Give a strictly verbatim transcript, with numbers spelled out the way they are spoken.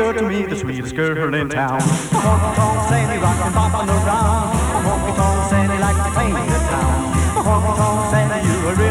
girl to me, the sweetest girl in town. Honky tonk Sandy rockin' boppin' around. Honky tonk Sandy like to paint the town. Honky tonk Sandy, you a